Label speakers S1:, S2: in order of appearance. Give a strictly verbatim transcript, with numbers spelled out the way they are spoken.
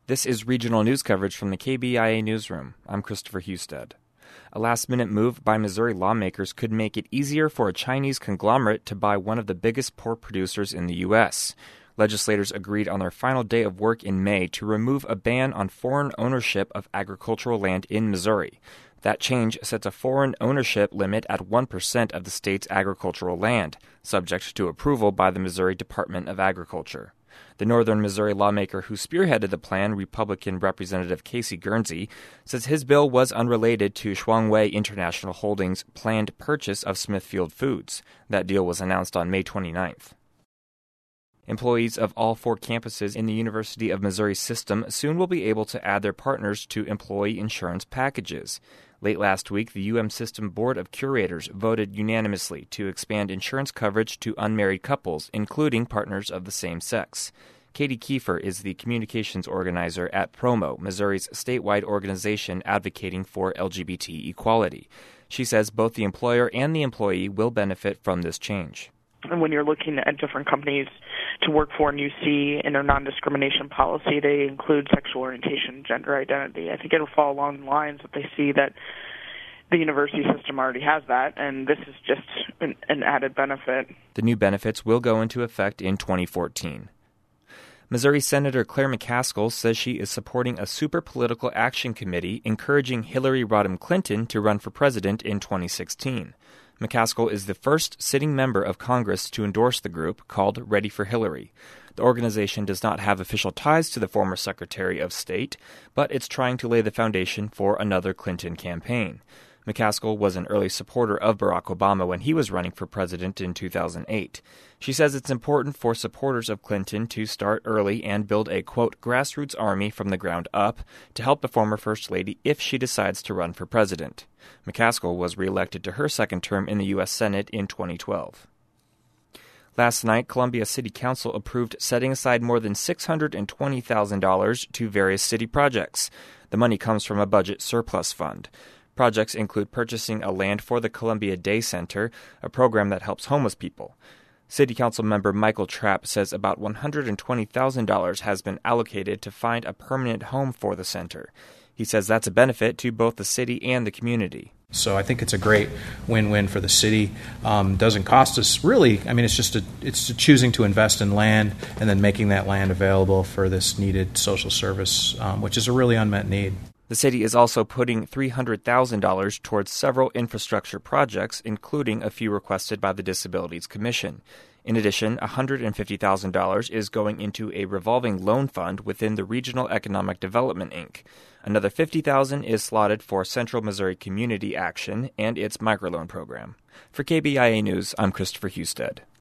S1: This is regional news coverage from the K B I A newsroom. I'm Christopher Husted. A last-minute move by Missouri lawmakers could make it easier for a Chinese conglomerate to buy one of the biggest pork producers in the U S Legislators agreed on their final day of work in May to remove a ban on foreign ownership of agricultural land in Missouri. That change sets a foreign ownership limit at one percent of the state's agricultural land, subject to approval by the Missouri Department of Agriculture. The northern Missouri lawmaker who spearheaded the plan, Republican Representative Casey Guernsey, says his bill was unrelated to Shuangwei International Holdings' planned purchase of Smithfield Foods. That deal was announced on May twenty-ninth. Employees of all four campuses in the University of Missouri system soon will be able to add their partners to employee insurance packages. Late last week, the U M System Board of Curators voted unanimously to expand insurance coverage to unmarried couples, including partners of the same sex. Katie Kiefer is the communications organizer at PROMO, Missouri's statewide organization advocating for L G B T equality. She says both the employer and the employee will benefit from this change.
S2: And when you're looking at different companies to work for and you see in their non-discrimination policy, they include sexual orientation, gender identity. I think it'll fall along the lines that they see that the university system already has that, and this is just an, an added benefit.
S1: The new benefits will go into effect in twenty fourteen. Missouri Senator Claire McCaskill says she is supporting a super political action committee encouraging Hillary Rodham Clinton to run for president in twenty sixteen. McCaskill is the first sitting member of Congress to endorse the group, called Ready for Hillary. The organization does not have official ties to the former Secretary of State, but it's trying to lay the foundation for another Clinton campaign. McCaskill was an early supporter of Barack Obama when he was running for president in two thousand eight. She says it's important for supporters of Clinton to start early and build a, quote, grassroots army from the ground up to help the former First Lady if she decides to run for president. McCaskill was reelected to her second term in the U S Senate in twenty twelve. Last night, Columbia City Council approved setting aside more than six hundred twenty thousand dollars to various city projects. The money comes from a budget surplus fund. Projects include purchasing a land for the Columbia Day Center, a program that helps homeless people. City Council member Michael Trapp says about one hundred twenty thousand dollars has been allocated to find a permanent home for the center. He says that's a benefit to both the city and the community.
S3: So I think it's a great win-win for the city. Um, doesn't cost us really. I mean, it's just a, it's choosing to invest in land and then making that land available for this needed social service, um, which is a really unmet need.
S1: The city is also putting three hundred thousand dollars towards several infrastructure projects, including a few requested by the Disabilities Commission. In addition, one hundred fifty thousand dollars is going into a revolving loan fund within the Regional Economic Development, Incorporated. Another fifty thousand dollars is slotted for Central Missouri Community Action and its microloan program. For K B I A News, I'm Christopher Husted.